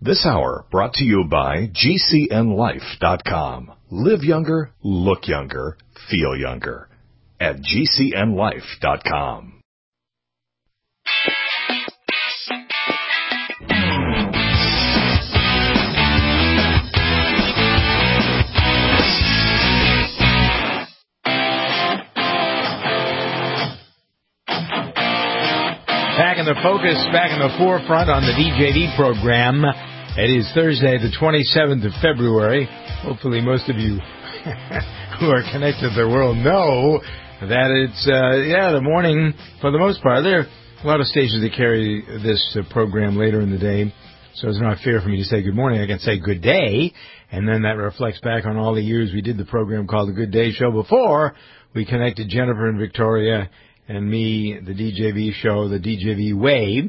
This hour brought to you by GCNLife.com. Live younger, look younger, feel younger. At GCNLife.com. Back in the focus, back in the forefront on the DJD program. It is Thursday, the 27th of February. Hopefully most of you who are connected to the world know that it's, the morning for the most part. There are a lot of stations that carry this program later in the day, so it's not fair for me to say good morning. I can say good day, and then that reflects back on all the years we did the program called The Good Day Show before we connected Jennifer and Victoria and me, the DJV show, the DJV way,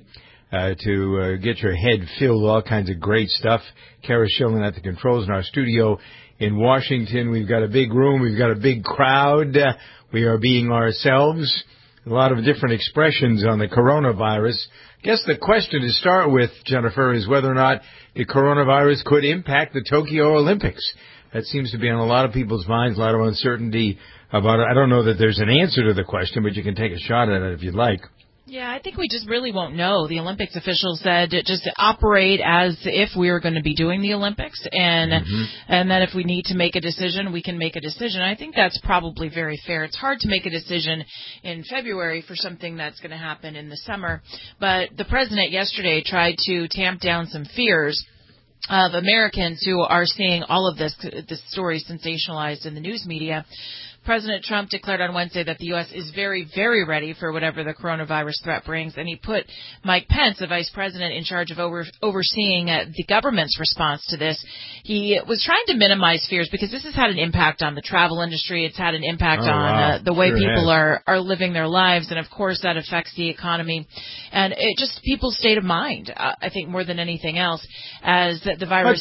to get your head filled with all kinds of great stuff. Kara Schilling at the controls in our studio in Washington. We've got a big room. We've got a big crowd. We are being ourselves. A lot of different expressions on the coronavirus. I guess the question to start with, Jennifer, is whether or not the coronavirus could impact the Tokyo Olympics. That seems to be on a lot of people's minds, a lot of uncertainty about it. I don't know that there's an answer to the question, but you can take a shot at it if you'd like. Yeah, I think we just really won't know. The Olympics officials said just operate as if we were going to be doing the Olympics, and then if we need to make a decision, we can make a decision. I think that's probably very fair. It's hard to make a decision in February for something that's going to happen in the summer, but the president yesterday tried to tamp down some fears of Americans who are seeing all of this story sensationalized in the news media. President Trump declared on Wednesday that the U.S. is very, very ready for whatever the coronavirus threat brings, and he put Mike Pence, the vice president in charge of overseeing the government's response to this. He was trying to minimize fears because this has had an impact on the travel industry. It's had an impact on the way people are living their lives, and, of course, that affects the economy. And it just people's state of mind, I think, more than anything else, as the virus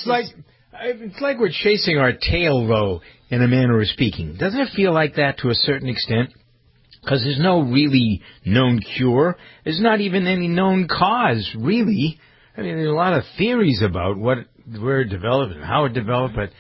It's like we're chasing our tail, though, in a manner of speaking. Doesn't it feel like that to a certain extent? Because there's no really known cure. There's not even any known cause, really. I mean, there's a lot of theories about where it developed and how it developed, but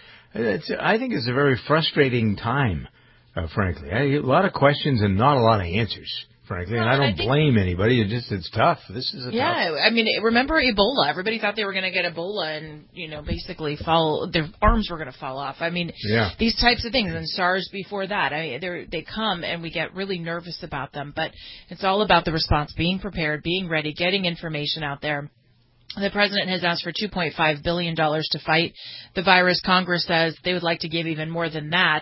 I think it's a very frustrating time, frankly. A lot of questions and not a lot of answers, frankly, and I don't blame anybody. It's tough. This is tough. I mean, remember Ebola? Everybody thought they were going to get Ebola and, basically their arms were going to fall off. I mean, these types of things, and SARS before that, they come and we get really nervous about them, but it's all about the response, being prepared, being ready, getting information out there. The president has asked for $2.5 billion to fight the virus. Congress says they would like to give even more than that.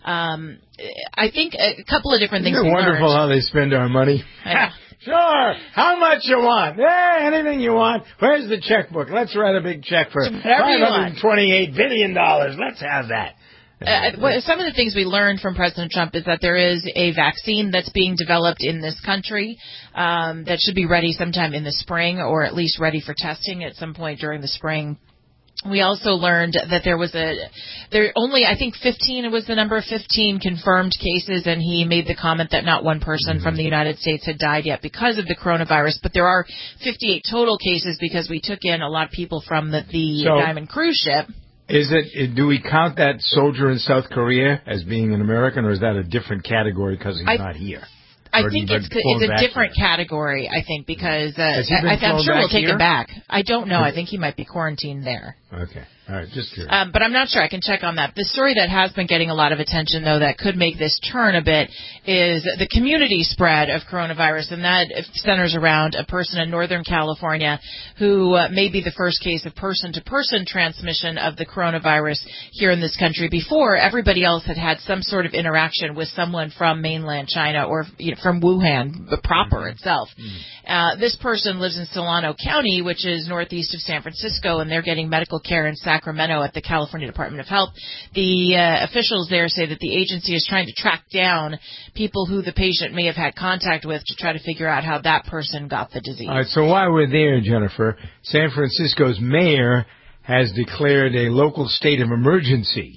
I think a couple of different things. Isn't it wonderful how they spend our money? Sure. How much you want? Anything you want. Where's the checkbook? Let's write a big check for $528 billion. Let's have that. Some of the things we learned from President Trump is that there is a vaccine that's being developed in this country that should be ready sometime in the spring, or at least ready for testing at some point during the spring. We also learned that there only, I think 15, it was the number of 15 confirmed cases, and he made the comment that not one person from the United States had died yet because of the coronavirus, but there are 58 total cases because we took in a lot of people from the Diamond cruise ship. Do we count that soldier in South Korea as being an American, or is that a different category because he's not here? I think it's a different category, I think, because I'm sure we'll take him back. I don't know. I think he might be quarantined there. Okay. All right, just curious. But I'm not sure. I can check on that. The story that has been getting a lot of attention, though, that could make this turn a bit is the community spread of coronavirus, and that centers around a person in Northern California who may be the first case of person-to-person transmission of the coronavirus here in this country. Before, everybody else had some sort of interaction with someone from mainland China or from Wuhan, the proper itself. This person lives in Solano County, which is northeast of San Francisco, and they're getting medical care in Sacramento at the California Department of Health. The officials there say that the agency is trying to track down people who the patient may have had contact with to try to figure out how that person got the disease. All right, so while we're there, Jennifer, San Francisco's mayor has declared a local state of emergency.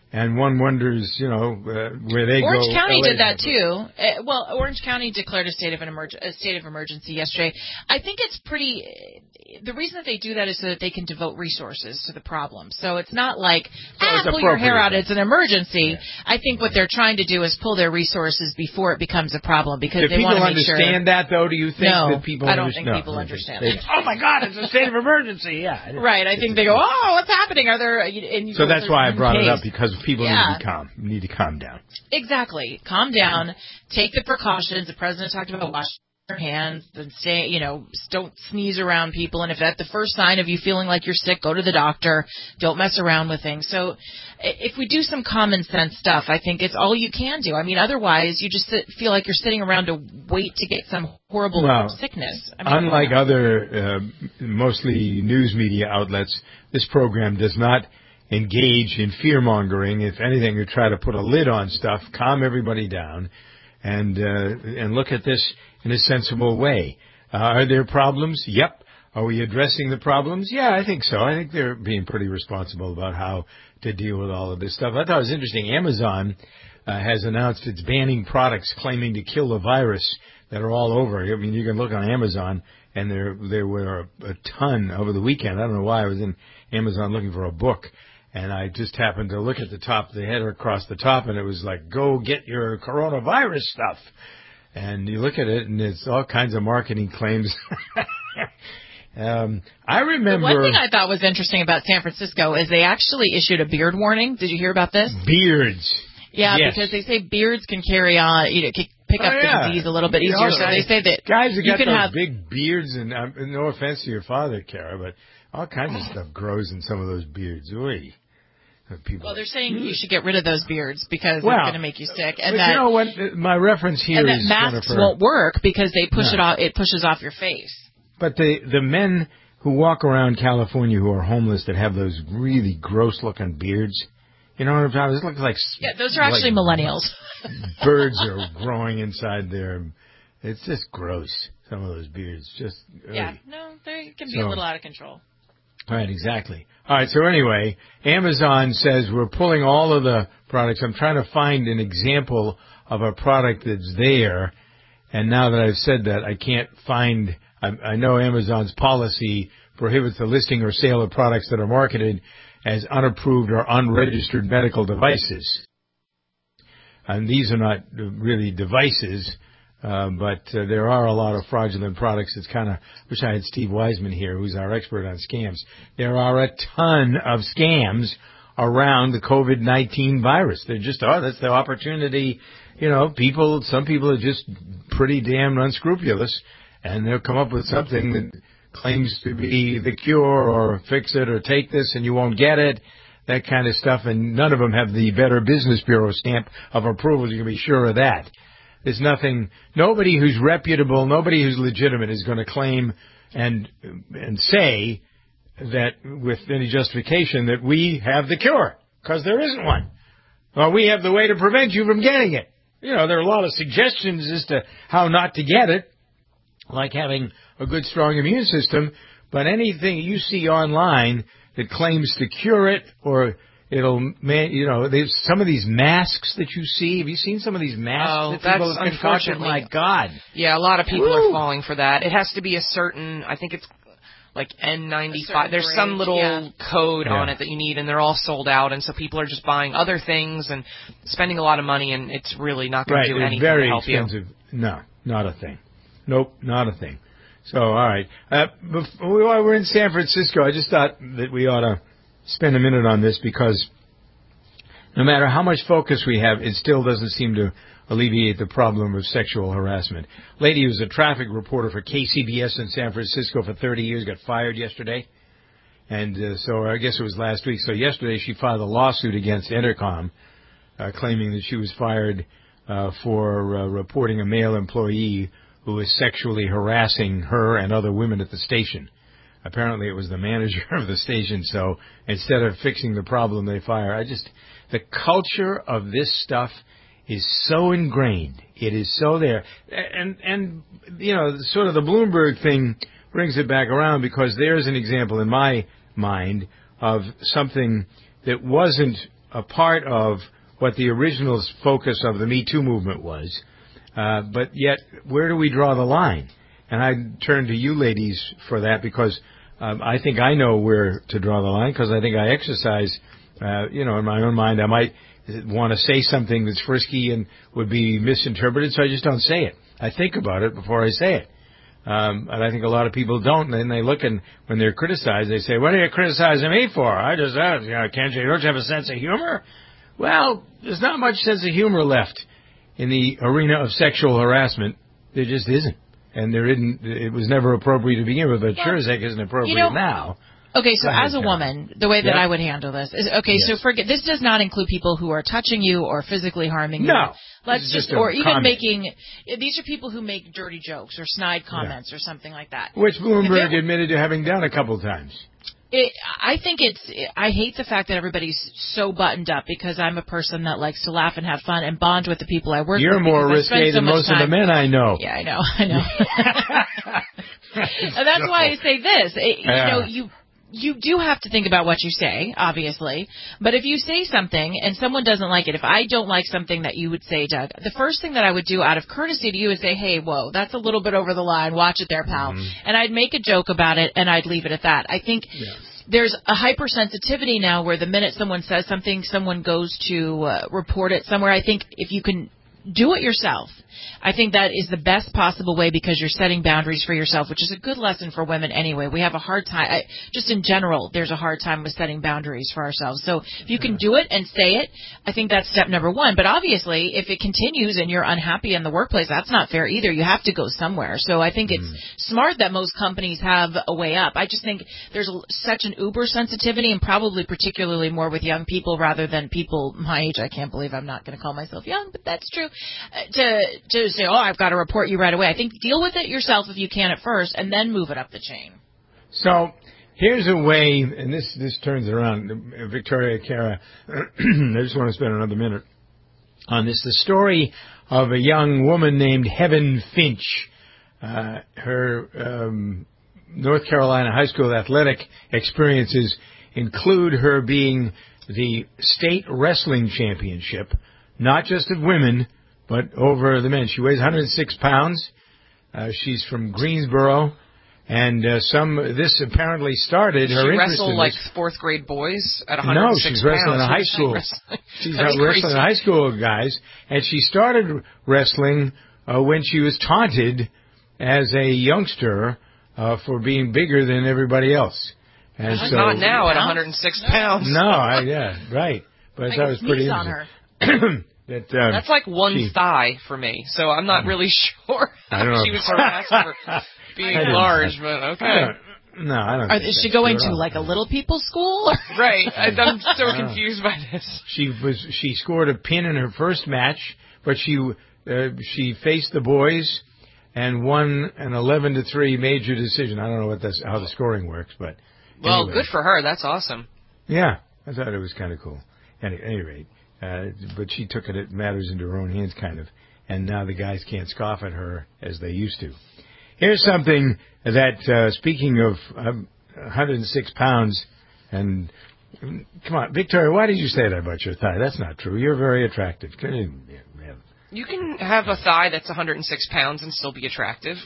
And one wonders, where they go. Orange County did that too. Orange County declared a state of emergency yesterday. I think it's pretty. The reason that they do that is so that they can devote resources to the problem. So it's not like pull your hair out. It's an emergency. Yeah. I think what they're trying to do is pull their resources before it becomes a problem because they want to make sure. Do people understand that though? Do you think that people? I don't think people understand that. Oh my God! It's a state of emergency. Yeah. Right. I think they go, oh, what's happening? Are there? So that's why I brought it up because people need to calm down. Exactly. Calm down. Take the precautions. The president talked about washing your hands and don't sneeze around people. And if at the first sign of you feeling like you're sick, go to the doctor. Don't mess around with things. So if we do some common sense stuff, I think it's all you can do. I mean, otherwise you just feel like you're sitting around to wait to get some horrible sickness. Unlike other mostly news media outlets, this program does not engage in fear-mongering. If anything, you try to put a lid on stuff, calm everybody down, and look at this in a sensible way. Are there problems? Yep. Are we addressing the problems? Yeah, I think so. I think they're being pretty responsible about how to deal with all of this stuff. I thought it was interesting. Amazon has announced it's banning products claiming to kill the virus that are all over. I mean, you can look on Amazon, and there were a ton over the weekend. I don't know why. I was in Amazon looking for a book. And I just happened to look at the top, the header across the top, and it was like, go get your coronavirus stuff. And you look at it, and it's all kinds of marketing claims. I remember... The one thing I thought was interesting about San Francisco is they actually issued a beard warning. Did you hear about this? Beards. Yeah, yes. Because they say beards can carry on, pick up the disease a little bit easier. So they say that guys who got those big beards, and no offense to your father, Kara, but all kinds of stuff grows in some of those beards. Oy. They're saying you should get rid of those beards because it's going to make you sick. And that, you know what? My reference here is... And that masks won't work because they push it off. It pushes off your face. But the men who walk around California who are homeless that have those really gross-looking beards, you know what I'm talking about? It looks like... Yeah, those are actually millennials. Birds are growing inside there. It's just gross, some of those beards. Just... Yeah, no, they can be a little out of control. Right, exactly. All right, so anyway, Amazon says we're pulling all of the products. I'm trying to find an example of a product that's there, and now that I've said that, I can't find... I know Amazon's policy prohibits the listing or sale of products that are marketed as unapproved or unregistered medical devices. And these are not really devices, but there are a lot of fraudulent products. It's kind of, wish I had Steve Wiseman here, who's our expert on scams. There are a ton of scams around the COVID-19 virus. They're just, that's the opportunity. You know, some people are just pretty damn unscrupulous, and they'll come up with something that claims to be the cure or fix it or take this and you won't get it, that kind of stuff. And none of them have the Better Business Bureau stamp of approval. You can be sure of that. There's nobody who's reputable, nobody who's legitimate is going to claim and say that with any justification that we have the cure, because there isn't one. Or we have the way to prevent you from getting it. You know, there are a lot of suggestions as to how not to get it, like having a good, strong immune system, but anything you see online that claims to cure it or there's some of these masks that you see. Have you seen some of these masks that people have concocted? My God. Yeah, a lot of people are falling for that. It has to be a certain, I think it's like N95. There's some little code on it that you need, and they're all sold out, and so people are just buying other things and spending a lot of money, and it's really not going to do anything to help you. Expensive. No, not a thing. Nope, not a thing. So, all right. While we're in San Francisco, I just thought that we ought to spend a minute on this because no matter how much focus we have, it still doesn't seem to alleviate the problem of sexual harassment. Lady who was a traffic reporter for KCBS in San Francisco for 30 years got fired yesterday. And so I guess it was last week. So yesterday she filed a lawsuit against Entercom claiming that she was fired for reporting a male employee who was sexually harassing her and other women at the station. Apparently it was the manager of the station, so instead of fixing the problem, they fire. The culture of this stuff is so ingrained. It is so there. And sort of the Bloomberg thing brings it back around because there's an example in my mind of something that wasn't a part of what the original focus of the Me Too movement was. But yet, where do we draw the line? And I turn to you ladies for that because I think I know where to draw the line because I think I exercise, in my own mind, I might want to say something that's frisky and would be misinterpreted, so I just don't say it. I think about it before I say it. And I think a lot of people don't, and then they look and when they're criticized, they say, what are you criticizing me for? I just, don't you have a sense of humor? Well, there's not much sense of humor left in the arena of sexual harassment. There just isn't. And it was never appropriate to begin with, but sure as heck isn't appropriate now. Okay, so as a woman, the way that I would handle this is, so forget, this does not include people who are touching you or physically harming you. No. Let's just or even making, these are people who make dirty jokes or snide comments or something like that. Which Bloomberg admitted to having done a couple times. I hate the fact that everybody's so buttoned up because I'm a person that likes to laugh and have fun and bond with the people I work with. You're more risque than most of the men I know. Yeah, I know. And that's why I say this. You do have to think about what you say, obviously. But if you say something and someone doesn't like it, if I don't like something that you would say, Doug, the first thing that I would do out of courtesy to you is say, hey, whoa, that's a little bit over the line. Watch it there, pal. Mm-hmm. And I'd make a joke about it, and I'd leave it at that. I think there's a hypersensitivity now where the minute someone says something, someone goes to report it somewhere. I think if you can do it yourself, I think that is the best possible way because you're setting boundaries for yourself, which is a good lesson for women anyway. We have a hard time, just in general, there's a hard time with setting boundaries for ourselves. So if you can do it and say it, I think that's step number one. But obviously, if it continues and you're unhappy in the workplace, that's not fair either. You have to go somewhere. So I think it's smart that most companies have a way up. I just think there's such an uber sensitivity and probably particularly more with young people rather than people my age. I can't believe I'm not going to call myself young, but that's true. To say, I've got to report you right away. I think deal with it yourself if you can at first, and then move it up the chain. So here's a way, and this turns around, Victoria Cara, I just want to spend another minute on this. The story of a young woman named Heaven Finch. Her North Carolina high school athletic experiences include her being the state wrestling championship, not just of women, but over the men. She weighs 106 pounds. She's from Greensboro. And this apparently started her interest in this. She wrestled like fourth grade boys at 106 pounds. No, she's wrestling in high school. She's wrestling in high school guys. And she started wrestling when she was taunted as a youngster for being bigger than everybody else. And so, not now at 106 pounds. No, right. But I thought it was pretty interesting. That's like one thigh for me, so I'm not really sure I don't know. She was harassed for being large, but okay. I don't think is she going to like a little people school? Right. I'm so confused by this. She scored a pin in her first match, but she faced the boys and won an 11-3 major decision. I don't know how the scoring works, but well, anyway. Good for her. That's awesome. Yeah, I thought it was kind of cool. At any rate. But she took it matters into her own hands, kind of. And now the guys can't scoff at her as they used to. Here's something that, speaking of 106 pounds, and come on, Victoria, why did you say that about your thigh? That's not true. You're very attractive. You can have a thigh that's 106 pounds and still be attractive.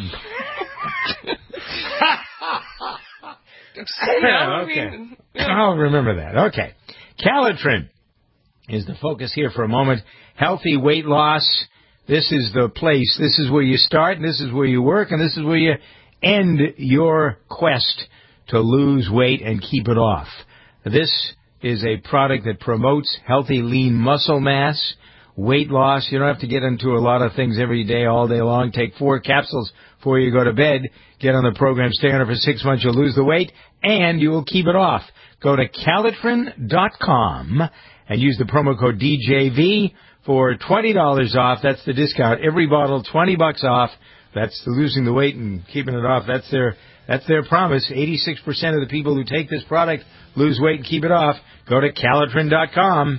Okay. I'll remember that. Okay. Calitrin is the focus here for a moment. Healthy weight loss. This is the place. This is where you start, and this is where you work, and this is where you end your quest to lose weight and keep it off. This is a product that promotes healthy, lean muscle mass, weight loss. You don't have to get into a lot of things every day, all day long. Take 4 capsules before you go to bed. Get on the program. Stay on it for 6 months. You'll lose the weight, and you will keep it off. Go to Calitrin.com and use the promo code DJV for $20 off. That's the discount. Every bottle, $20 off. That's the losing the weight and keeping it off. That's their promise. 86% of the people who take this product lose weight and keep it off. Go to Calitrin.com.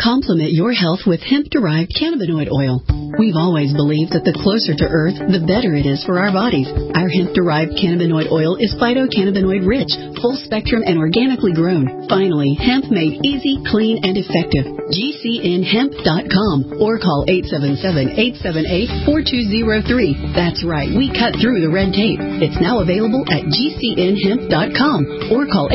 Complement your health with hemp-derived cannabinoid oil. We've always believed that the closer to Earth, the better it is for our bodies. Our hemp-derived cannabinoid oil is phytocannabinoid rich, full spectrum, and organically grown. Finally, hemp made easy, clean, and effective. GCNhemp.com or call 877-878-4203. That's right, we cut through the red tape. It's now available at GCNhemp.com or call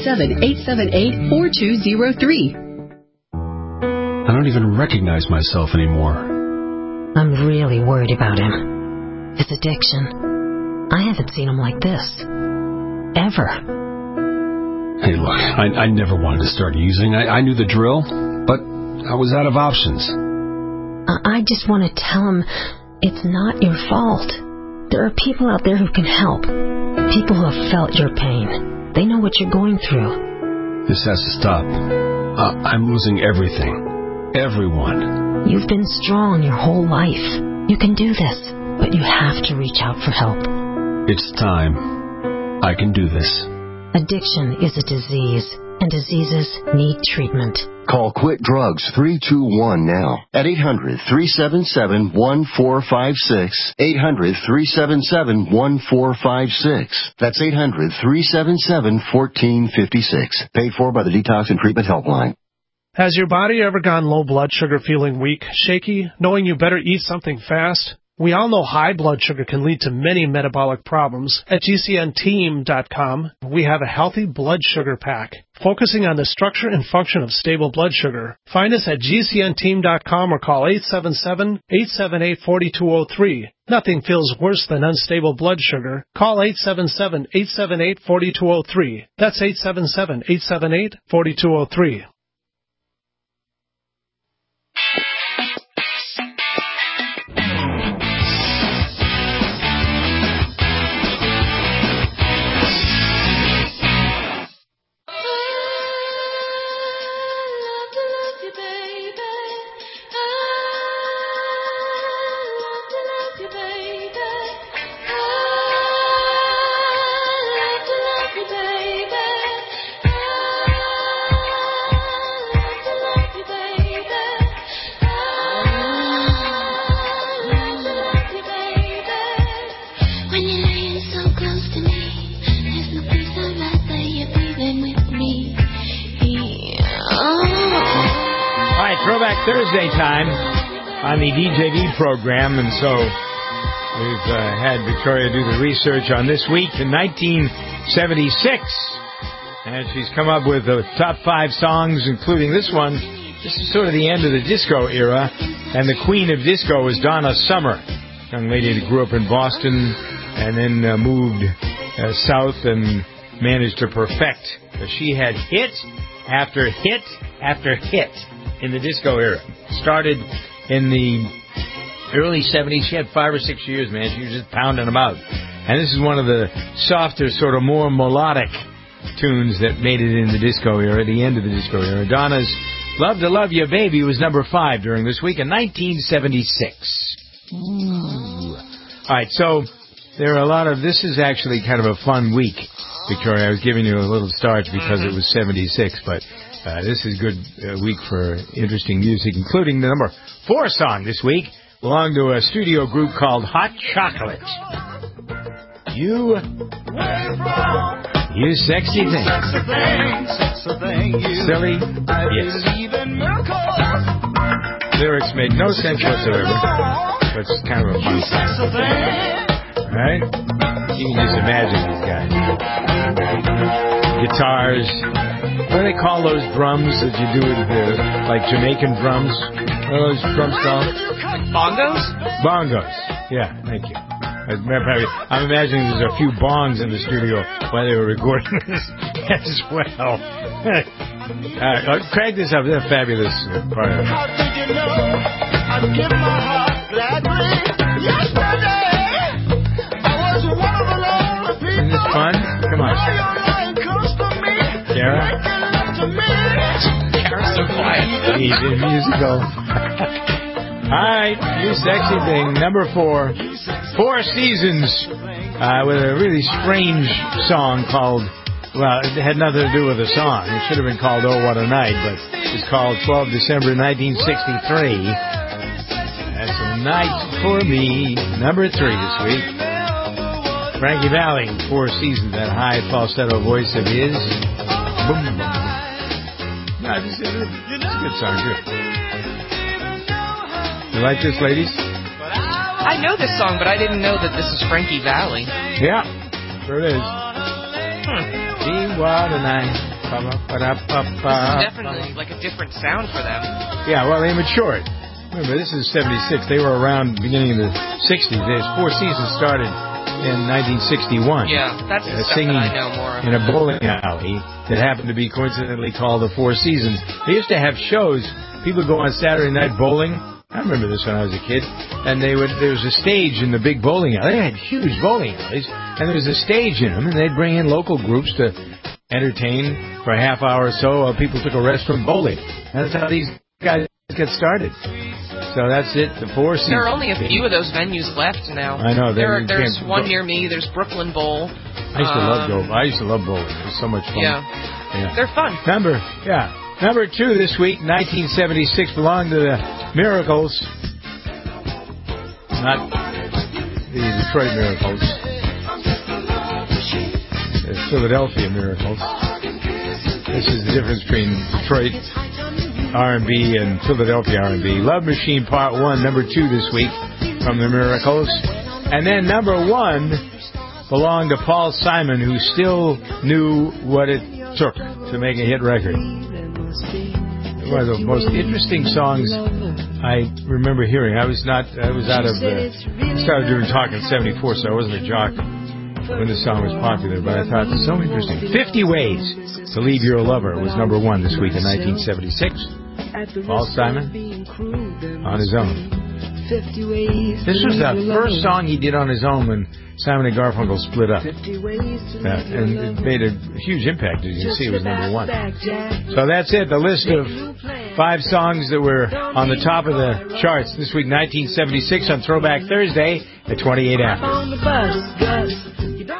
877-878-4203. I don't even recognize myself anymore. I'm really worried about him. His addiction. I haven't seen him like this. Ever. Hey, look, I never wanted to start using. I knew the drill, but I was out of options. I just want to tell him it's not your fault. There are people out there who can help. People who have felt your pain. They know what you're going through. This has to stop. I'm losing everything. Everyone. You've been strong your whole life. You can do this, but you have to reach out for help. It's time. I can do this. Addiction is a disease, and diseases need treatment. Call Quit Drugs 321 now at 800-377-1456. 800-377-1456. That's 800-377-1456. Paid for by the Detox and Treatment Helpline. Has your body ever gone low blood sugar, feeling weak, shaky, knowing you better eat something fast? We all know high blood sugar can lead to many metabolic problems. At GCNteam.com, we have a healthy blood sugar pack, focusing on the structure and function of stable blood sugar. Find us at GCNteam.com or call 877-878-4203. Nothing feels worse than unstable blood sugar. Call 877-878-4203. That's 877-878-4203. Throwback Thursday time on the DJD program, and so we've had Victoria do the research on this week in 1976, and she's come up with the top 5 songs, including this one. This is sort of the end of the disco era, and the queen of disco was Donna Summer, young lady that grew up in Boston and then moved south and managed to perfect. She had hit after hit after hit in the disco era. Started in the early 70s. She had 5 or 6 years, man. She was just pounding them out. And this is one of the softer, sort of more melodic tunes that made it in the disco era, the end of the disco era. Donna's Love to Love You Baby was number 5 during this week in 1976. Ooh. All right, so there are a lot of... This is actually kind of a fun week, Victoria. I was giving you a little starch because it was 76, but... this is a good week for interesting music, including the number 4 song this week, belonged to a studio group called Hot Chocolate. You sexy thing. Silly? Yes. Lyrics make no sense whatsoever, but it's kind of a fun song. Right? You can just imagine these guys. Guitars. What do they call those drums that you do with like Jamaican drums? What are those drums called? Bongos? Bongos. Yeah, thank you. I'm imagining there's a few bongs in the studio while they were recording this as well. Crank this up. That's a fabulous part of it. How did you know I'd give my heart gladly? Yesterday, I was one of the lonely people. Isn't this fun? Come on. Kara? Kara's so quiet. He's in musical. Alright, You Sexy Thing, number 4. 4 Seasons, with a really strange song called Well, it had nothing to do with the song. It should have been called Oh What a Night, but it's called 12 December 1963. That's a night for me. Number 3 this week. Frankie Valli, Four Seasons, that high falsetto voice of his. Boom, boom, boom. No, it's a good song, too. You like this, ladies? I know this song, but I didn't know that this is Frankie Valli. Yeah, sure it is. What a night. This is definitely like a different sound for them. Yeah, well, they matured. Remember, this is 76. They were around the beginning of the 60s. Four Seasons started in 1961. Yeah, that's the stuff singing that I know more of. In a bowling alley that happened to be coincidentally called the Four Seasons. They used to have shows. People go on Saturday night bowling. I remember this when I was a kid. And there was a stage in the big bowling alley. They had huge bowling alleys. And there was a stage in them. And they'd bring in local groups to entertain for a half hour or so while people took a rest from bowling. That's how these guys get started. So that's it, the Four Seasons. There are only a few of those venues left now. I know. There's one near me. There's Brooklyn Bowl. I used to love bowling. It was so much fun. Yeah. They're fun. Number 2 this week, 1976, belonged to the Miracles. Not the Detroit Miracles. The Philadelphia Miracles. This is the difference between Detroit R&B and Philadelphia R&B. Love Machine Part 1, number 2 this week from the Miracles. And then number 1 belonged to Paul Simon, who still knew what it took to make a hit record. One of the most interesting songs I remember hearing. I started doing talk in 74, so I wasn't a jock when the song was popular, but I thought it was so interesting. 50 Ways to Leave Your Lover was number 1 this week in 1976. Paul Simon on his own. This was the first song he did on his own when Simon and Garfunkel split up. And it made a huge impact. As you can see, it was number 1. So that's it. The list of 5 songs that were on the top of the charts this week, 1976, on Throwback Thursday at 28 after.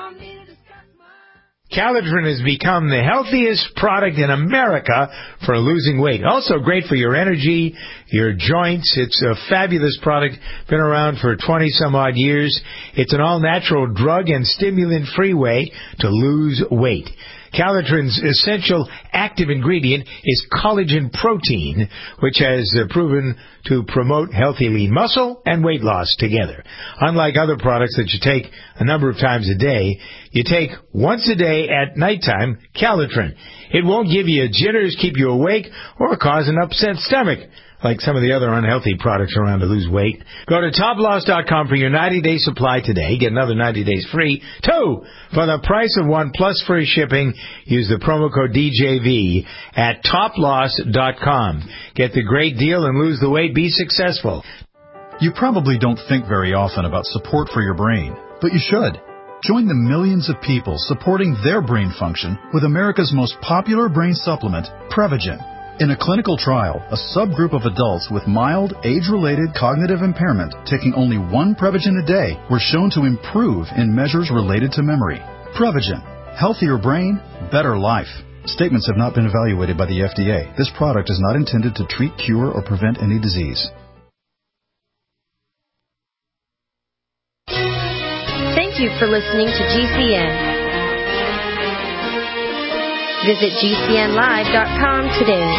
Calitrin has become the healthiest product in America for losing weight. Also great for your energy, your joints. It's a fabulous product. Been around for 20-some-odd years. It's an all-natural drug and stimulant-free way to lose weight. Calitrin's essential active ingredient is collagen protein, which has proven to promote healthy lean muscle and weight loss together. Unlike other products that you take a number of times a day, you take once a day at nighttime Calitrin. It won't give you jitters, keep you awake, or cause an upset stomach, like some of the other unhealthy products around to lose weight. Go to toploss.com for your 90-day supply today. Get another 90 days free. 2 for the price of 1 plus free shipping. Use the promo code DJV at toploss.com. Get the great deal and lose the weight. Be successful. You probably don't think very often about support for your brain, but you should. Join the millions of people supporting their brain function with America's most popular brain supplement, Prevagen. In a clinical trial, a subgroup of adults with mild, age-related cognitive impairment taking only 1 Prevagen a day were shown to improve in measures related to memory. Prevagen. Healthier brain, better life. Statements have not been evaluated by the FDA. This product is not intended to treat, cure, or prevent any disease. Thank you for listening to GCN. Visit GCNlive.com today.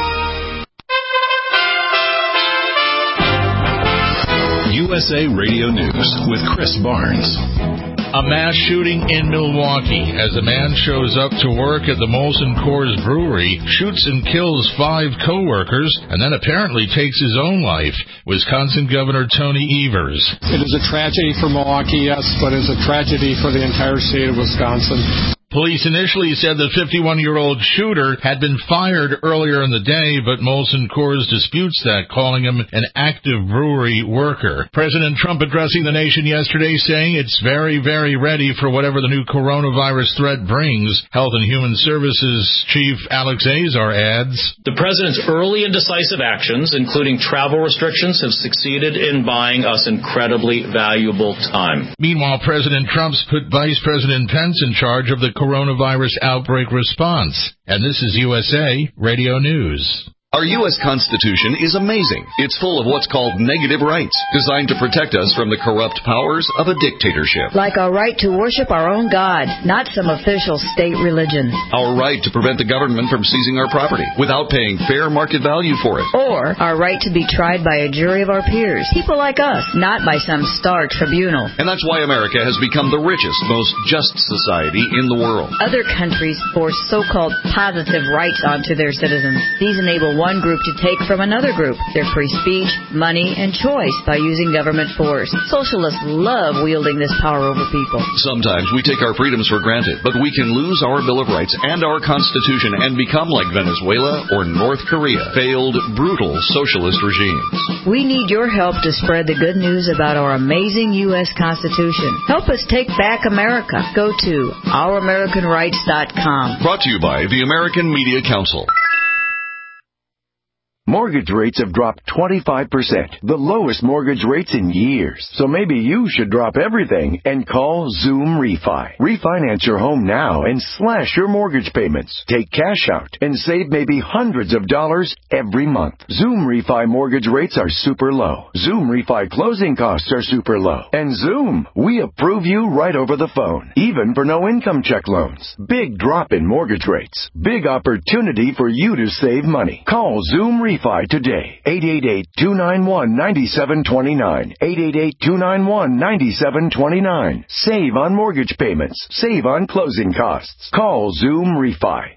USA Radio News with Chris Barnes. A mass shooting in Milwaukee as a man shows up to work at the Molson Coors Brewery, shoots and kills 5 co-workers, and then apparently takes his own life. Wisconsin Governor Tony Evers. It is a tragedy for Milwaukee, yes, but it's a tragedy for the entire state of Wisconsin. Police initially said the 51-year-old shooter had been fired earlier in the day, but Molson Coors disputes that, calling him an active brewery worker. President Trump addressing the nation yesterday saying it's very, very ready for whatever the new coronavirus threat brings. Health and Human Services Chief Alex Azar adds, the president's early and decisive actions, including travel restrictions, have succeeded in buying us incredibly valuable time. Meanwhile, President Trump's put Vice President Pence in charge of the coronavirus outbreak response. And this is USA Radio News. Our U.S. Constitution is amazing. It's full of what's called negative rights, designed to protect us from the corrupt powers of a dictatorship. Like our right to worship our own God, not some official state religion. Our right to prevent the government from seizing our property without paying fair market value for it. Or our right to be tried by a jury of our peers, people like us, not by some star tribunal. And that's why America has become the richest, most just society in the world. Other countries force so-called positive rights onto their citizens. These enable one group to take from another group their free speech, money, and choice by using government force. Socialists love wielding this power over people. Sometimes we take our freedoms for granted, but we can lose our Bill of Rights and our Constitution and become like Venezuela or North Korea, failed, brutal socialist regimes. We need your help to spread the good news about our amazing U.S. Constitution. Help us take back America. Go to ouramericanrights.com. Brought to you by the American Media Council. Mortgage rates have dropped 25%, the lowest mortgage rates in years. So maybe you should drop everything and call Zoom Refi. Refinance your home now and slash your mortgage payments. Take cash out and save maybe hundreds of dollars every month. Zoom Refi mortgage rates are super low. Zoom Refi closing costs are super low. And Zoom, we approve you right over the phone, even for no income check loans. Big drop in mortgage rates. Big opportunity for you to save money. Call Zoom Refi today. 888-291-9729. 888-291-9729. Save on mortgage payments. Save on closing costs. Call Zoom Refi.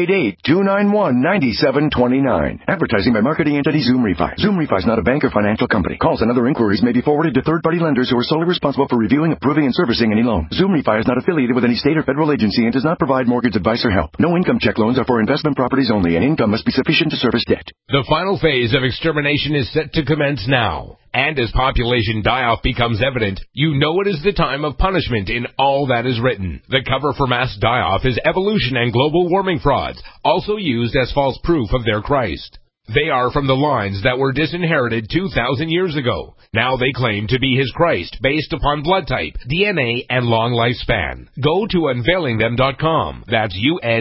888-291-9729. Advertising by marketing entity Zoom Refi. Zoom Refi is not a bank or financial company. Calls and other inquiries may be forwarded to third-party lenders who are solely responsible for reviewing, approving, and servicing any loan. Zoom Refi is not affiliated with any state or federal agency and does not provide mortgage advice or help. No income check loans are for investment properties only, and income must be sufficient to service debt. The final phase of extermination is set to commence now. And as population die-off becomes evident, you know it is the time of punishment in all that is written. The cover for mass die-off is evolution and global warming frauds, also used as false proof of their Christ. They are from the lines that were disinherited 2,000 years ago. Now they claim to be his Christ based upon blood type, DNA, and long lifespan. Go to unveilingthem.com. That's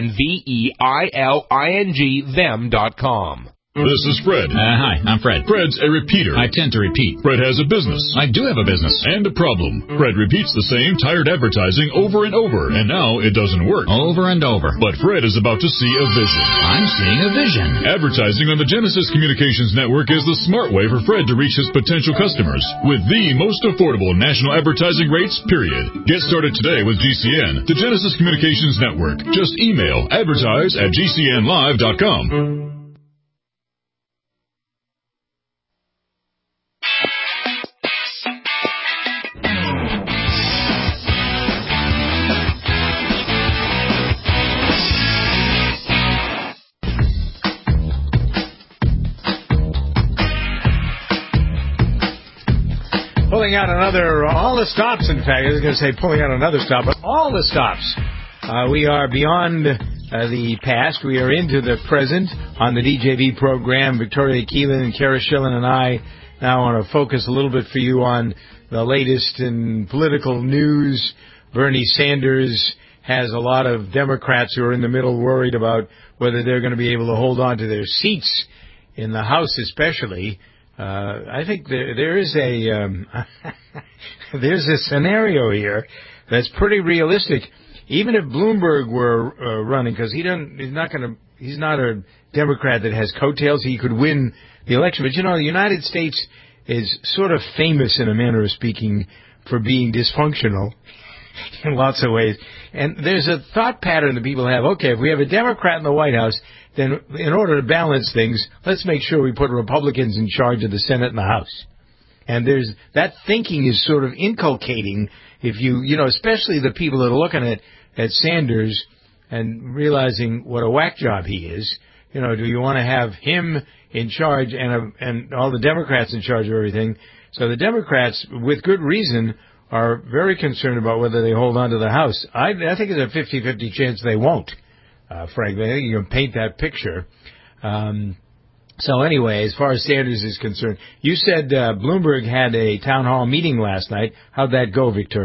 UNVEILING them.com. This is Fred. Hi, I'm Fred. Fred's a repeater. I tend to repeat. Fred has a business. I do have a business. And a problem. Fred repeats the same tired advertising over and over, and now it doesn't work. Over and over. But Fred is about to see a vision. I'm seeing a vision. Advertising on the Genesis Communications Network is the smart way for Fred to reach his potential customers with the most affordable national advertising rates, period. Get started today with GCN, the Genesis Communications Network. Just email advertise@gcnlive.com. Pulling out all the stops, in fact. I was going to say pulling out another stop, but all the stops. We are beyond the past. We are into the present on the DJV program. Victoria Keelan and Kara Schillen and I now want to focus a little bit for you on the latest in political news. Bernie Sanders has a lot of Democrats who are in the middle worried about whether they're going to be able to hold on to their seats in the House especially. I think there is there's a scenario here that's pretty realistic. Even if Bloomberg were running, because he's not a Democrat that has coattails, he could win the election. But the United States is sort of famous, in a manner of speaking, for being dysfunctional in lots of ways. And there's a thought pattern that people have. Okay, if we have a Democrat in the White House, then in order to balance things, let's make sure we put Republicans in charge of the Senate and the House. And that thinking is sort of inculcating, if especially the people that are looking at Sanders and realizing what a whack job he is. Do you want to have him in charge and all the Democrats in charge of everything? So the Democrats, with good reason, are very concerned about whether they hold on to the House. I think there's a 50-50 chance they won't. Frankly, I think you can paint that picture. So anyway, as far as Sanders is concerned, you said Bloomberg had a town hall meeting last night. How'd that go, Victoria?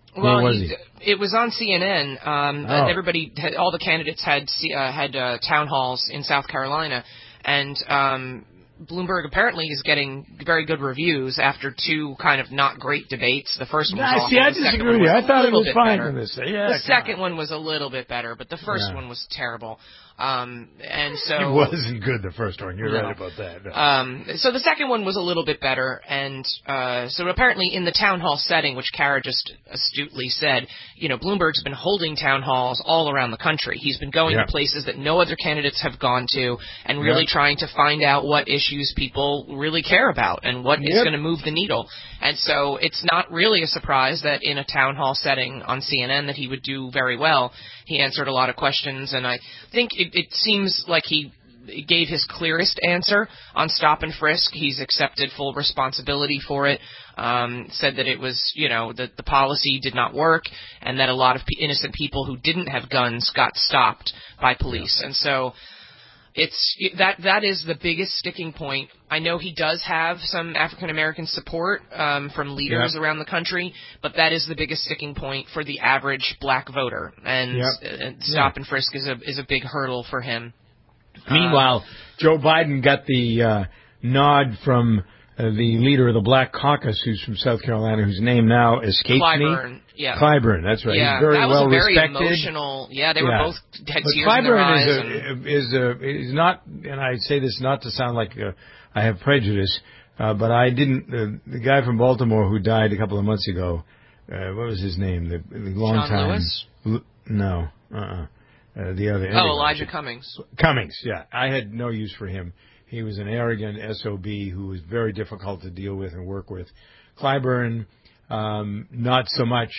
Where was he? It was on CNN. Everybody, all the candidates had town halls in South Carolina, and Bloomberg apparently is getting very good reviews after two kind of not great debates. The first one was awful. I disagree with you. I thought it was fine for this. Yeah, the second one was a little bit better, but the first one was terrible. And so it wasn't good, the first one. You're right about that. So the second one was a little bit better, and so apparently in the town hall setting, which Kara just astutely said, Bloomberg's been holding town halls all around the country. He's been going to places that no other candidates have gone to, and really trying to find out what issues people really care about and what is going to move the needle. And so it's not really a surprise that in a town hall setting on CNN that he would do very well. He answered a lot of questions, and I think it seems like he gave his clearest answer on stop and frisk. He's accepted full responsibility for it, said that it was, that the policy did not work, and that a lot of innocent people who didn't have guns got stopped by police. And so that is the biggest sticking point. I know he does have some African American support from leaders around the country, but that is the biggest sticking point for the average black voter. And stop and frisk is a big hurdle for him. Meanwhile, Joe Biden got the nod from the leader of the Black Caucus, who's from South Carolina, whose name now escapes me. Yeah. Clyburn, that's right. Yeah, he's very that was well a very respected. Emotional. Yeah, they were both dead tears Clyburn in their eyes. is not, and I say this not to sound like I have prejudice, but I didn't. The guy from Baltimore who died a couple of months ago, what was his name? The long John time. Lewis? No. The other. Oh, Elijah Cummings. Cummings, yeah. I had no use for him. He was an arrogant SOB who was very difficult to deal with and work with. Clyburn, not so much.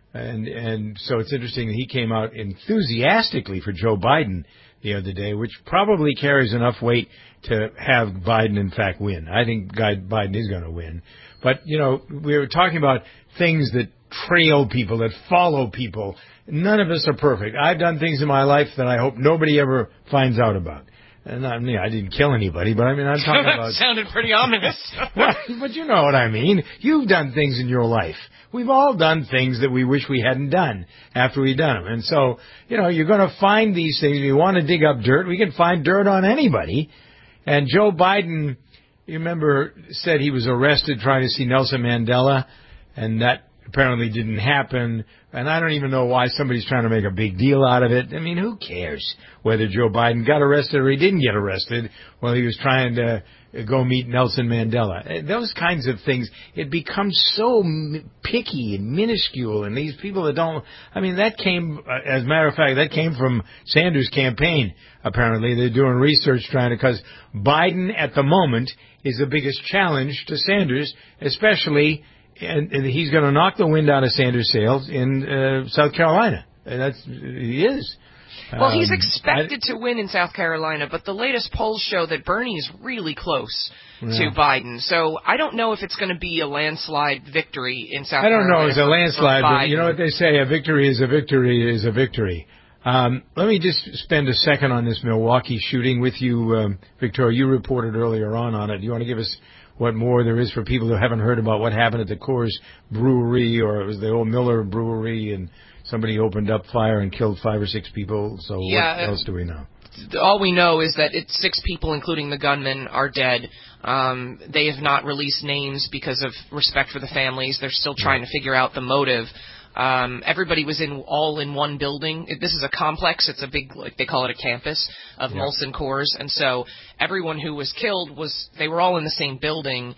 And so it's interesting that he came out enthusiastically for Joe Biden the other day, which probably carries enough weight to have Biden, in fact, win. I think Biden is going to win. But, we were talking about things that trail people, that follow people. None of us are perfect. I've done things in my life that I hope nobody ever finds out about. And I didn't kill anybody, but I'm talking about... That sounded pretty ominous. But you know what I mean. You've done things in your life. We've all done things that we wish we hadn't done after we've done them. And so, you're going to find these things. If you want to dig up dirt, we can find dirt on anybody. And Joe Biden, you remember, said he was arrested trying to see Nelson Mandela, and that apparently didn't happen. And I don't even know why somebody's trying to make a big deal out of it. I mean, who cares whether Joe Biden got arrested or he didn't get arrested while he was trying to go meet Nelson Mandela? Those kinds of things, it becomes so picky and minuscule, and these people that don't, that came, as a matter of fact, that came from Sanders' campaign, apparently. They're doing research because Biden at the moment is the biggest challenge to Sanders, especially, and he's going to knock the wind out of Sanders' sails in South Carolina. And he is. Well, he's expected to win in South Carolina, but the latest polls show that Bernie's really close to Biden. So I don't know if it's going to be a landslide victory in South Carolina. I don't know if it's a landslide, but you know what they say, a victory is a victory is a victory. Let me just spend a second on this Milwaukee shooting with you, Victoria. You reported earlier on it. Do you want to give us what more there is for people who haven't heard about what happened at the Coors Brewery, or it was the old Miller Brewery, and somebody opened up fire and killed 5 or 6 people? So what else do we know? All we know is that 6 people, including the gunman, are dead. They have not released names because of respect for the families. They're still trying to figure out the motive. Everybody was all in one building. This is a complex. It's a big, they call it a campus of Molson Coors. And so everyone who was killed they were all in the same building.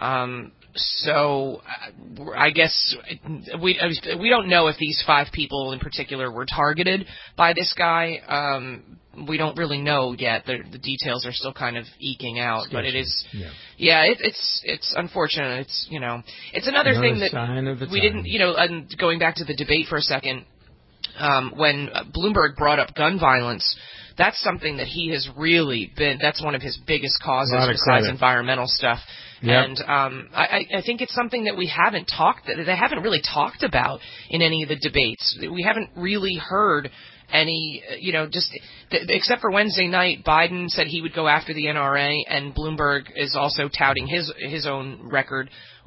So I guess we don't know if these 5 people in particular were targeted by this guy. We don't really know yet. The details are still kind of eking out, but it is, it's unfortunate. It's another thing that we didn't, and going back to the debate for a second, when Bloomberg brought up gun violence, that's something that he has really that's one of his biggest causes besides environmental stuff. Yep. And I think it's something that they haven't really talked about in any of the debates. We haven't really heard any, except for Wednesday night, Biden said he would go after the NRA, and Bloomberg is also touting his own record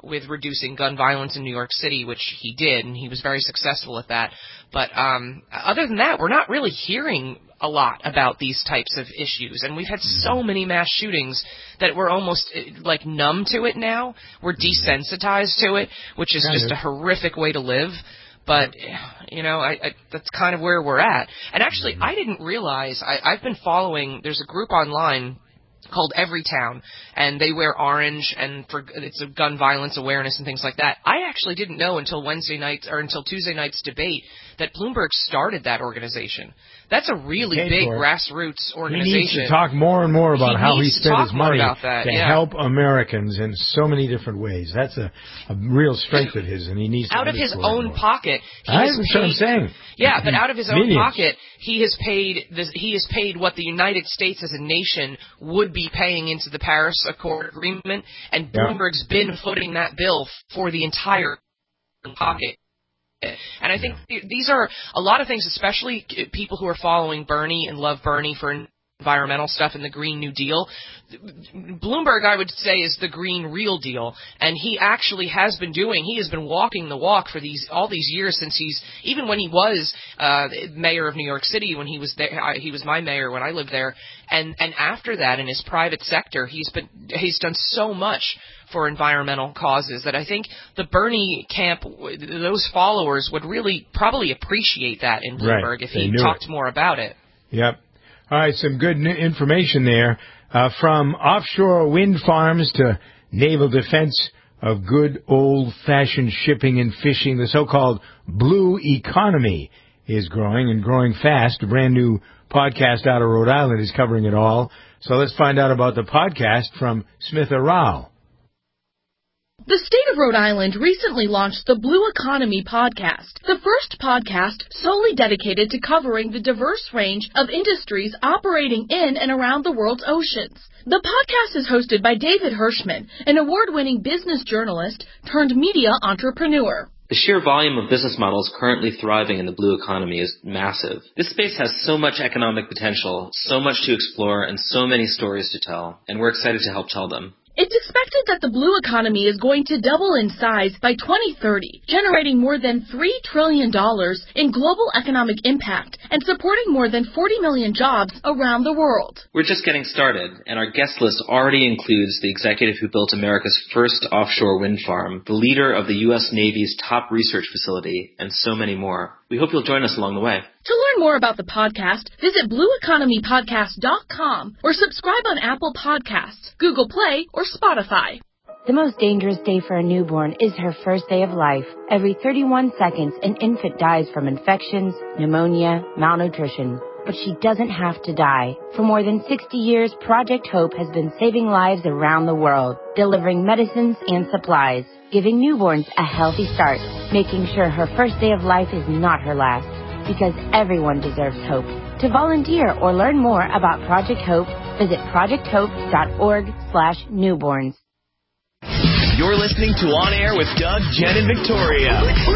with reducing gun violence in New York City, which he did, and he was very successful at that. But other than that, we're not really hearing a lot about these types of issues, and we've had so many mass shootings that we're almost like numb to it now. We're desensitized to it, which is just a horrific way to live. But, you know, that's kind of where we're at. And actually, I didn't realize, I've been following, there's a group online called Everytown, and they wear orange, and it's a gun violence awareness and things like that. I actually didn't know until Tuesday night's debate that Bloomberg started that organization. That's a really big grassroots organization. He needs to talk more and more about how he spent his money to help Americans in so many different ways. That's a real strength of his, and he needs to out of his own pocket. That's what I'm saying. Yeah, but out of his own pocket, he has paid what the United States as a nation would be paying into the Paris Accord agreement, and Bloomberg's been footing that bill for the entire pocket. And I think these are a lot of things, especially people who are following Bernie and love Bernie for environmental stuff and the Green New Deal. Bloomberg, I would say, is the Green Real Deal, and he actually has been walking the walk for all these years since even when he was mayor of New York City, when he was there, he was my mayor when I lived there, and after that in his private sector, he's done so much for environmental causes that I think the Bernie camp, those followers, would really probably appreciate that in Bloomberg if he talked more about it. Yep. All right, some good information there. From offshore wind farms to naval defense of good old-fashioned shipping and fishing, the so-called blue economy is growing and growing fast. A brand-new podcast out of Rhode Island is covering it all. So let's find out about the podcast from Smitha Rao. The state of Rhode Island recently launched the Blue Economy podcast, the first podcast solely dedicated to covering the diverse range of industries operating in and around the world's oceans. The podcast is hosted by David Hirschman, an award-winning business journalist turned media entrepreneur. The sheer volume of business models currently thriving in the blue economy is massive. This space has so much economic potential, so much to explore, and so many stories to tell, and we're excited to help tell them. It's expected that the blue economy is going to double in size by 2030, generating more than $3 trillion in global economic impact and supporting more than 40 million jobs around the world. We're just getting started, and our guest list already includes the executive who built America's first offshore wind farm, the leader of the U.S. Navy's top research facility, and so many more. We hope you'll join us along the way. To learn more about the podcast, visit blueeconomypodcast.com or subscribe on Apple Podcasts, Google Play, or Spotify. The most dangerous day for a newborn is her first day of life. Every 31 seconds, an infant dies from infections, pneumonia, malnutrition. But she doesn't have to die. For more than 60 years, Project Hope has been saving lives around the world, delivering medicines and supplies, giving newborns a healthy start, making sure her first day of life is not her last, because everyone deserves hope. To volunteer or learn more about Project Hope, visit projecthope.org/newborns. You're listening to On Air with Doug, Jen, and Victoria.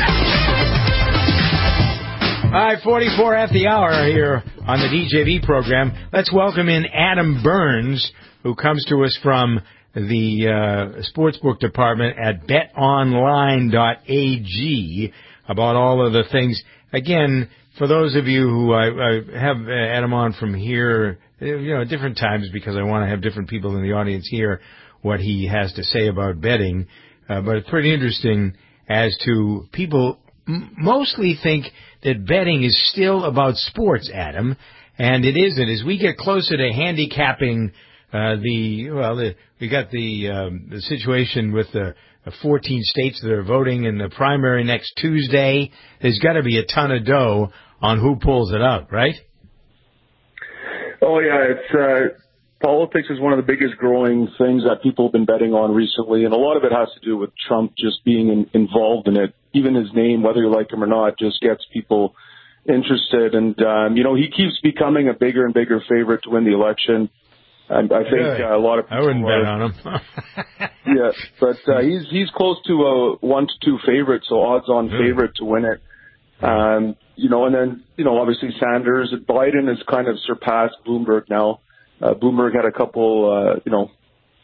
All right, 44 at the hour here on the DJV program. Let's welcome in Adam Burns, who comes to us from the sportsbook department at betonline.ag about all of the things. Again, for those of you who I have Adam on from here, at different times because I want to have different people in the audience hear what he has to say about betting. But it's pretty interesting as to people mostly think that betting is still about sports, Adam, and it isn't. As we get closer to handicapping we got the situation with the 14 states that are voting in the primary next Tuesday. There's got to be a ton of dough on who pulls it out, right? Oh, yeah. It's politics is one of the biggest growing things that people have been betting on recently, and a lot of it has to do with Trump just being involved in it. Even his name, whether you like him or not, just gets people interested. And, he keeps becoming a bigger and bigger favorite to win the election. And I think a lot of people... I wouldn't bet on him. Yeah, but he's close to a 1-2 favorite, so odds-on favorite to win it. And then, obviously Sanders. Biden has kind of surpassed Bloomberg now. Bloomberg had a couple,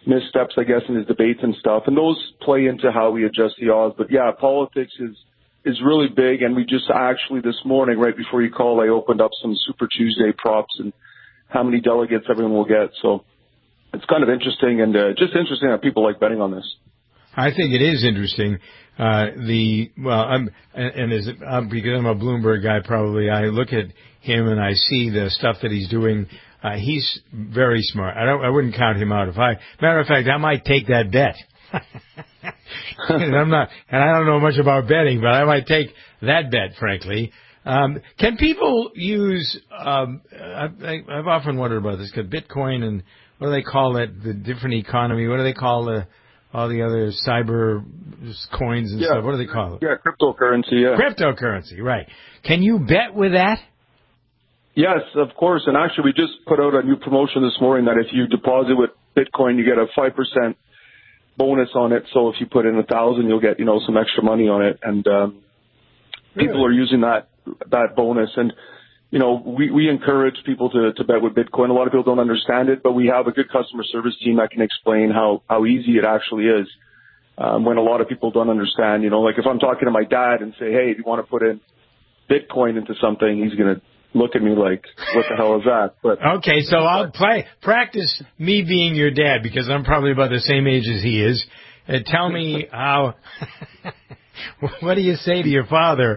missteps, I guess, in his debates and stuff. And those play into how we adjust the odds. But yeah, politics is really big. And we just actually this morning, right before you called, I opened up some Super Tuesday props and how many delegates everyone will get. So it's kind of interesting, and just interesting that people like betting on this. I think it is interesting. Because I'm a Bloomberg guy, probably I look at him and I see the stuff that he's doing. He's very smart. I wouldn't count him out. Matter of fact, I might take that bet. And I don't know much about betting, but I might take that bet, frankly. Can people use, I've often wondered about this, because Bitcoin and what do they call it, the different economy, what do they call all the other cyber coins and stuff, what do they call it? Yeah, cryptocurrency, yeah. Cryptocurrency, right. Can you bet with that? Yes, of course. And actually, we just put out a new promotion this morning that if you deposit with Bitcoin, you get a 5% bonus on it. So if you put in 1,000, you'll get, some extra money on it. And people are using that bonus. And, we encourage people to bet with Bitcoin. A lot of people don't understand it, but we have a good customer service team that can explain how easy it actually is. When a lot of people don't understand, like if I'm talking to my dad and say, hey, if you want to put in Bitcoin into something, he's going to look at me like, what the hell is that? But okay, so I'll practice me being your dad, because I'm probably about the same age as he is. Tell me how, what do you say to your father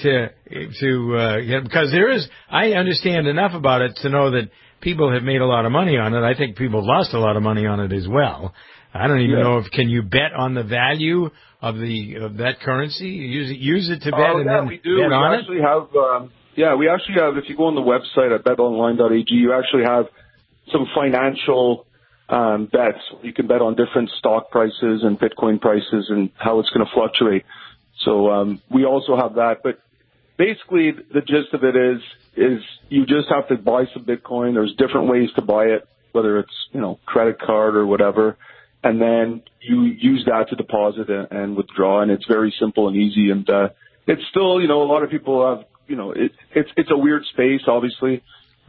because I understand enough about it to know that people have made a lot of money on it. I think people lost a lot of money on it as well. I don't even know can you bet on the value of that currency? Use it to bet and then we do. Bet on it? We actually have, if you go on the website at betonline.ag, you actually have some financial bets. You can bet on different stock prices and Bitcoin prices and how it's going to fluctuate. So we also have that. But basically, the gist of it is you just have to buy some Bitcoin. There's different ways to buy it, whether it's, credit card or whatever. And then you use that to deposit and withdraw. And it's very simple and easy. And it's still, a lot of people have, it's a weird space, obviously.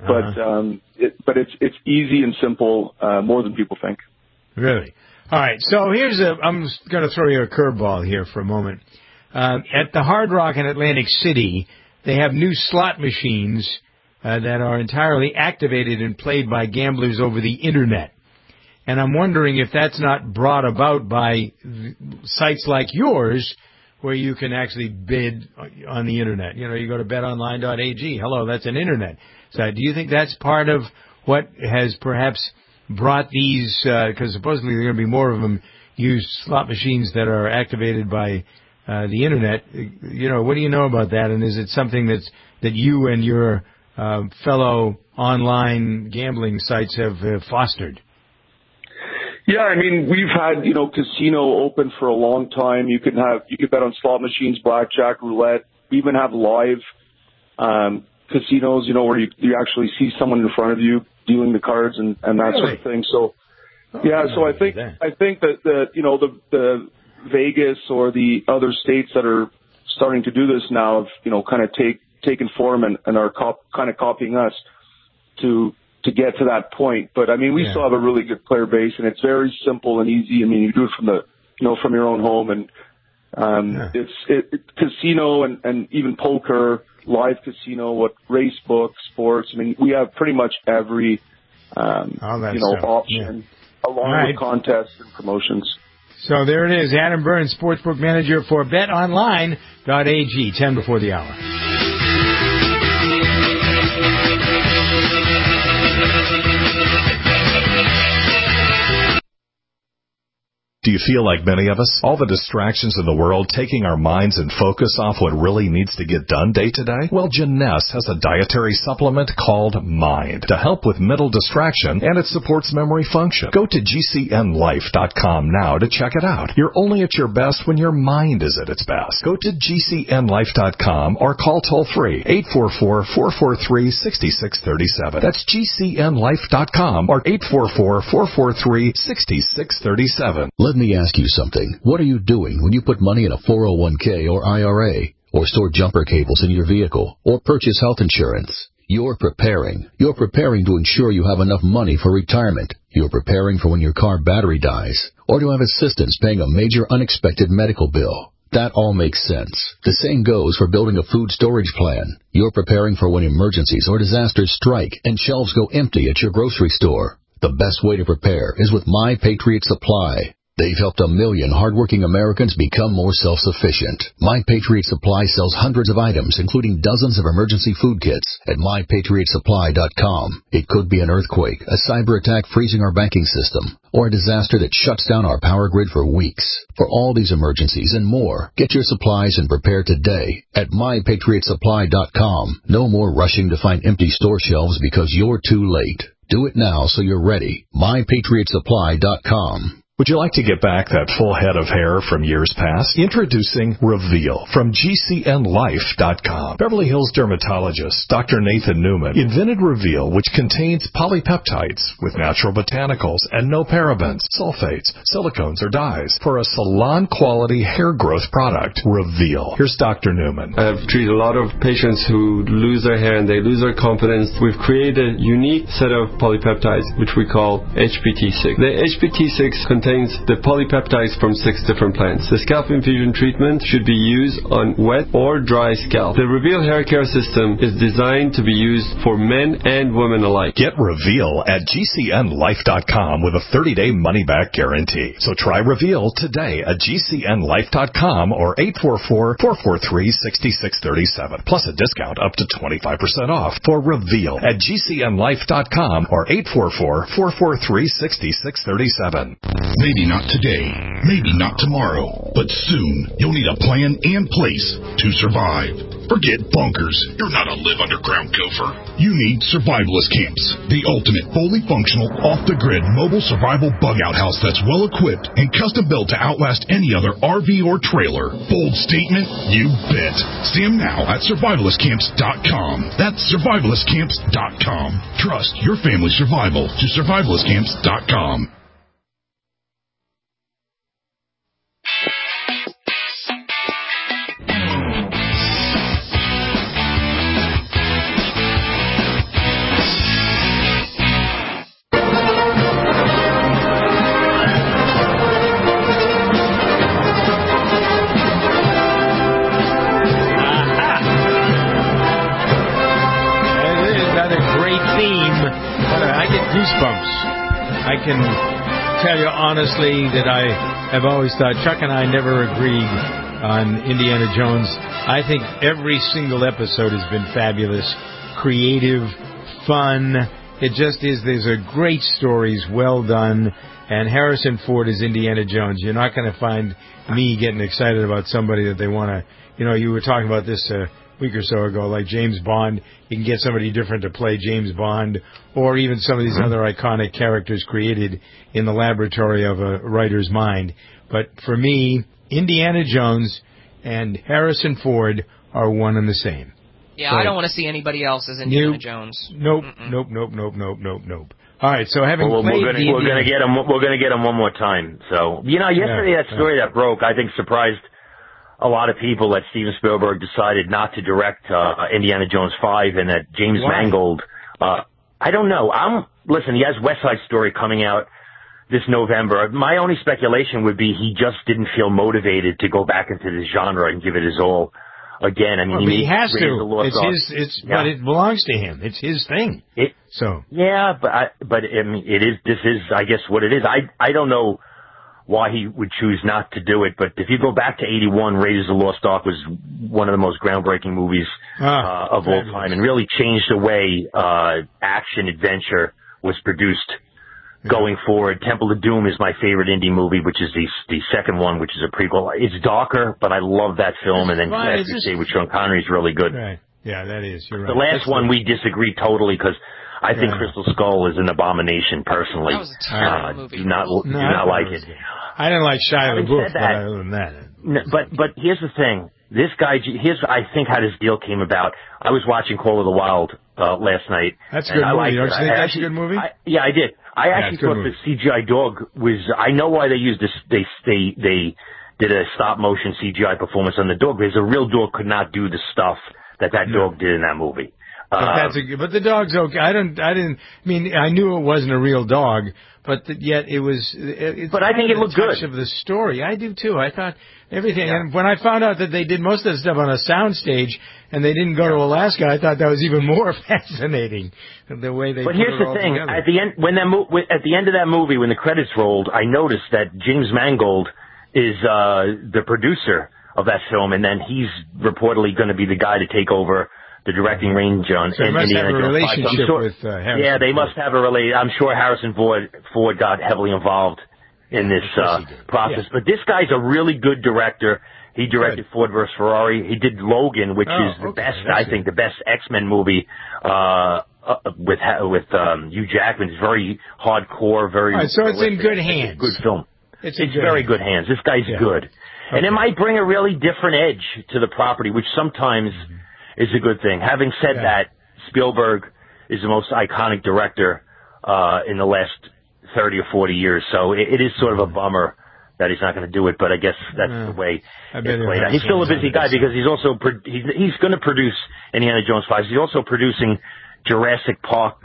But it's easy and simple, more than people think. Really? All right. So I'm going to throw you a curveball here for a moment. At the Hard Rock in Atlantic City, they have new slot machines that are entirely activated and played by gamblers over the Internet. And I'm wondering if that's not brought about by sites like yours, where you can actually bid on the Internet. You go to betonline.ag. Hello, that's an Internet site. Do you think that's part of what has perhaps brought these, because supposedly there are going to be more of them, use slot machines that are activated by the Internet? What do you know about that? And is it something that you and your fellow online gambling sites have fostered? Yeah, I mean, we've had, casino open for a long time. You can bet on slot machines, blackjack, roulette. We even have live casinos, where you actually see someone in front of you dealing the cards and that sort of thing. So, so I think that the Vegas or the other states that are starting to do this now have, kind of taken form and are kind of copying us to get to that point. But I mean, we still have a really good player base, and it's very simple and easy. I mean, you do it from your own home, and it's casino and even poker, live casino, race books, sports. I mean, we have pretty much every option along with contests and promotions. So there it is, Adam Burns, Sportsbook Manager for betonline.ag, 10 before the hour. Do you feel like many of us? All the distractions in the world taking our minds and focus off what really needs to get done day to day? Well, Jeunesse has a dietary supplement called Mind to help with mental distraction, and it supports memory function. Go to GCNlife.com now to check it out. You're only at your best when your mind is at its best. Go to GCNlife.com or call toll-free 844-443-6637. That's GCNlife.com or 844-443-6637. Let me ask you something. What are you doing when you put money in a 401k or IRA, or store jumper cables in your vehicle, or purchase health insurance? You're preparing. You're preparing to ensure you have enough money for retirement. You're preparing for when your car battery dies, or to have assistance paying a major unexpected medical bill. That all makes sense. The same goes for building a food storage plan. You're preparing for when emergencies or disasters strike and shelves go empty at your grocery store. The best way to prepare is with My Patriot Supply. They've helped 1 million hardworking Americans become more self-sufficient. My Patriot Supply sells hundreds of items, including dozens of emergency food kits at MyPatriotSupply.com. It could be an earthquake, a cyber attack freezing our banking system, or a disaster that shuts down our power grid for weeks. For all these emergencies and more, get your supplies and prepare today at MyPatriotSupply.com. No more rushing to find empty store shelves because you're too late. Do it now so you're ready. MyPatriotSupply.com. Would you like to get back that full head of hair from years past? Introducing Reveal from GCNLife.com. Beverly Hills dermatologist Dr. Nathan Newman invented Reveal, which contains polypeptides with natural botanicals and no parabens, sulfates, silicones, or dyes for a salon-quality hair growth product. Reveal. Here's Dr. Newman. I've treated a lot of patients who lose their hair and they lose their confidence. We've created a unique set of polypeptides, which we call HPT6. The HPT6 contains the polypeptides from 6 different plants. The scalp infusion treatment should be used on wet or dry scalp. The Reveal hair care system is designed to be used for men and women alike. Get Reveal at GCNLife.com with a 30-day money-back guarantee. So try Reveal today at GCNLife.com or 844-443-6637. Plus a discount up to 25% off for Reveal at GCNLife.com or 844-443-6637. Maybe not today, maybe not tomorrow, but soon you'll need a plan and place to survive. Forget bunkers. You're not a live underground gopher. You need Survivalist Camps, the ultimate fully functional, off-the-grid mobile survival bug-out house that's well-equipped and custom-built to outlast any other RV or trailer. Bold statement? You bet. See them now at survivalistcamps.com. That's survivalistcamps.com. Trust your family's survival to survivalistcamps.com. Goosebumps. I can tell you honestly that I have always thought, Chuck and I never agreed on Indiana Jones. I think every single episode has been fabulous, creative, fun. It just is. These are great stories, well done. And Harrison Ford is Indiana Jones. You're not going to find me getting excited about somebody that they want to, you were talking about this week or so ago, like James Bond. You can get somebody different to play James Bond, or even some of these other iconic characters created in the laboratory of a writer's mind. But for me, Indiana Jones and Harrison Ford are one and the same. Yeah, so, I don't want to see anybody else as Indiana Jones. Nope. All right, so having played we're going to get him one more time. So yesterday that story that broke, I think surprised a lot of people that Steven Spielberg decided not to direct Indiana Jones 5 and that James Mangold, I don't know. Listen, he has West Side Story coming out this November. My only speculation would be he just didn't feel motivated to go back into this genre and give it his all again. I mean, he has to. But it belongs to him. It's his thing. But I mean, this is, I guess, what it is. I don't know why he would choose not to do it, but if you go back to 81, Raiders of the Lost Ark was one of the most groundbreaking movies of all time, and really changed the way action adventure was produced going forward. Temple of Doom is my favorite indie movie, which is the second one, which is a prequel. It's darker, but I love that film, and then as you say, with Sean Connery is really good. Right. Yeah, that is. You're right. The last one we disagree totally because I think Crystal Skull is an abomination, personally. That was a terrible movie. Do not like it. I didn't like Shia LaBeouf, but other than that. No, but here's the thing. This guy, I think how this deal came about. I was watching Call of the Wild last night. That's a good movie. Don't you think that's a good movie? Yeah, I did. I actually thought the CGI dog was, I know why they used this, they did a stop motion CGI performance on the dog, because a real dog could not do the stuff that dog did in that movie. But the dog's okay. I knew it wasn't a real dog, but yet it was. But I think it looked good. Of the story, I do too. I thought everything. Yeah. And when I found out that they did most of the stuff on a soundstage and they didn't go to Alaska, I thought that was even more fascinating. The way they. But here's the thing: together. at the end, at the end of that movie, when the credits rolled, I noticed that James Mangold is the producer of that film, and then he's reportedly going to be the guy to take over the directing range on Indiana Jones 5. Relationship with Harrison. Yeah, they must have a relationship. I'm sure Harrison Ford got heavily involved in this process. Yeah. But this guy's a really good director. He directed Ford vs. Ferrari. He did Logan, which is the best, I think, the best X-Men movie with Hugh Jackman. It's very hardcore, very. All right, so it's in good hands. It's a good film. It's very good hands. This guy's good. Okay. And it might bring a really different edge to the property, which sometimes is a good thing. Having said that, Spielberg is the most iconic director in the last 30 or 40 years, so it is sort of a bummer that he's not going to do it, but I guess that's the way it's played out. He's still a busy guy because he's also he's going to produce Indiana Jones 5. He's also producing Jurassic Park.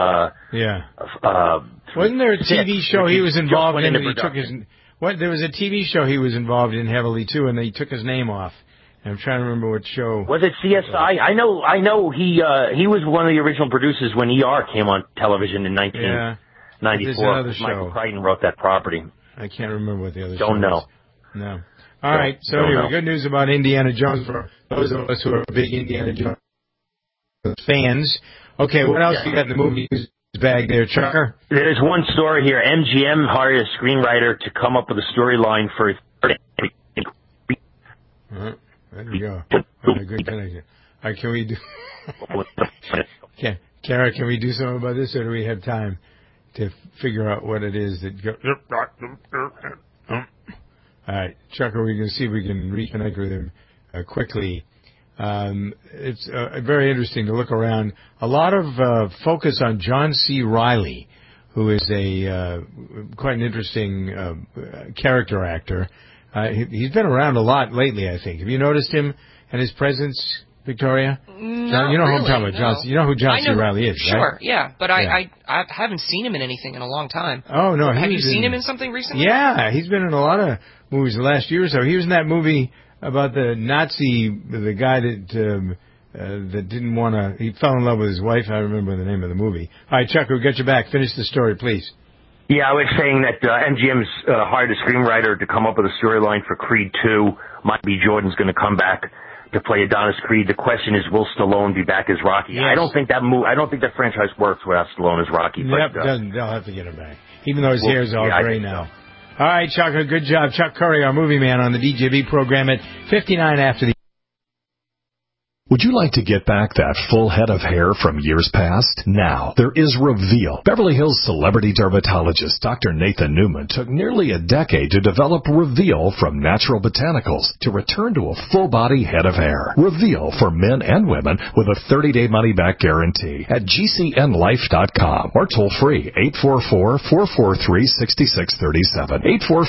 Wasn't there a TV show he was involved in? There was a TV show he was involved in heavily too, and he took his name off. I'm trying to remember what show. Was it CSI? I know he was one of the original producers when ER came on television in 1994. Michael Crichton wrote that property. I can't remember what the other show Don't know. Was. No. All right. So anyway, good news about Indiana Jones for those of us who are big Indiana Jones fans. Okay, what else you got in the movie news bag there, Chucker? There's one story here. MGM hired a screenwriter to come up with a storyline for his there we go. Good connection. All right, can we do... Kara, can we do something about this, or do we have time to figure out what it is that... All right, Chucker, we're going to see if we can reconnect with him quickly. It's very interesting to look around. A lot of focus on John C. Reilly, who is quite an interesting character actor. He's been around a lot lately, I think. Have you noticed him and his presence, Victoria? No, you know really, who I'm talking about. no. You know who John C. Reilly is, right? Sure, yeah. But I haven't seen him in anything in a long time. Oh, no. Have you seen him in something recently? Yeah, he's been in a lot of movies the last year or so. He was in that movie about the Nazi, the guy that didn't want to... He fell in love with his wife. I remember the name of the movie. All right, Chuck, we'll get you back. Finish the story, please. Yeah, I was saying that MGM's hired a screenwriter to come up with a storyline for Creed 2. Michael B. Jordan's going to come back to play Adonis Creed. The question is, will Stallone be back as Rocky? Yes. I don't think that franchise works without Stallone as Rocky. Yep, they'll have to get him back, even though his hair is all gray now. All right, Chuck, good job. Chuck Curry, our movie man on the DJB program at 59 after the... Would you like to get back that full head of hair from years past? Now, there is Reveal. Beverly Hills celebrity dermatologist Dr. Nathan Newman took nearly a decade to develop Reveal from natural botanicals to return to a full-body head of hair. Reveal for men and women with a 30-day money-back guarantee at GCNlife.com or toll free 844-443-6637.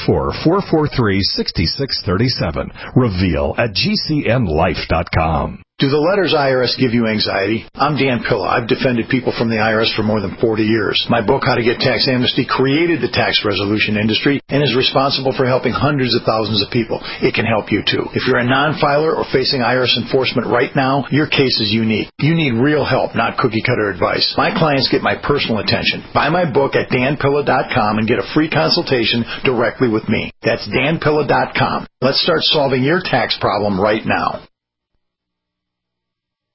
844-443-6637. Reveal at GCNlife.com. Do the letters IRS give you anxiety? I'm Dan Pilla. I've defended people from the IRS for more than 40 years. My book, How to Get Tax Amnesty, created the tax resolution industry and is responsible for helping hundreds of thousands of people. It can help you, too. If you're a non-filer or facing IRS enforcement right now, your case is unique. You need real help, not cookie-cutter advice. My clients get my personal attention. Buy my book at danpilla.com and get a free consultation directly with me. That's danpilla.com. Let's start solving your tax problem right now.